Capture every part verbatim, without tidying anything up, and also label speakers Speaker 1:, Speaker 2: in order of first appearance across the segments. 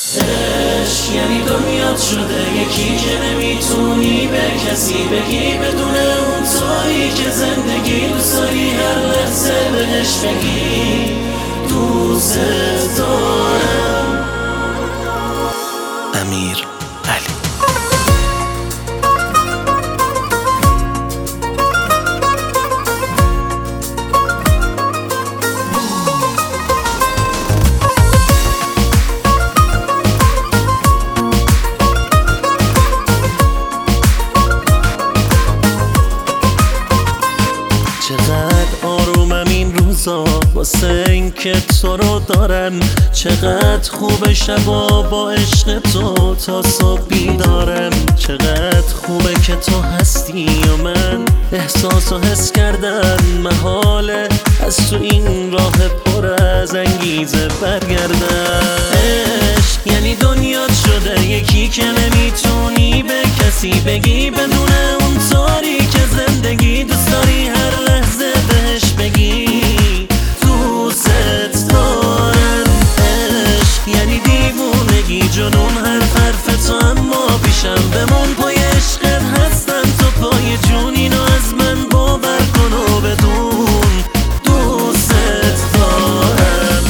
Speaker 1: عشق یعنی دنیات شده یکی که نمیتونی به کسی بگی بدون اون طوری که زندگی دوست داری هر لحظه بهش بگی دوست دارم. امیر علی. چقدر آرومم این روزا واسه این که تو رو دارم، چقدر خوب شبا با عشق تو تا صبح بیدارم، چقدر خوبه که تو هستی و من احساس و حس کردم محاله از تو این راه پر از انگیزه برگردم. عشق یعنی دنیات شده یکی که نمیتونی به کسی بگی بدون اون طوری که زندگی دوست داری هر لحظه بهش بگی دوست دارم. عشق یعنی دیوونگی جنون حرف حرف تو اما پیشم بمون پای عشقت هستم تو پای جون اینو از من باور کن و بدون دوست دارم.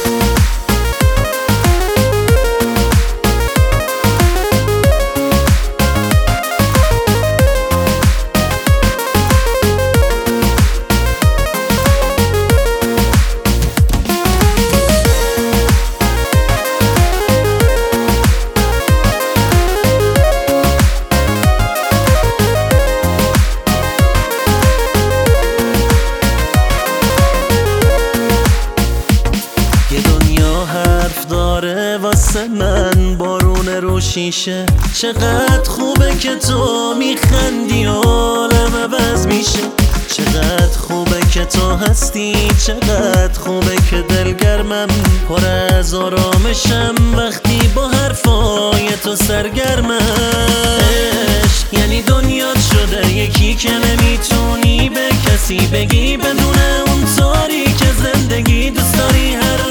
Speaker 1: واسه من بارون رو شیشه، چقدر خوبه که تو میخندی و عالم عوض میشه، چقدر خوبه که تو هستی، چقدر خوبه که دلگرمم پر از آرامشم وقتی با حرفای تو سرگرمم. عشق یعنی دنیات شده یکی که نمیتونی به کسی بگی بدون اون طوری که زندگی دوست داری هر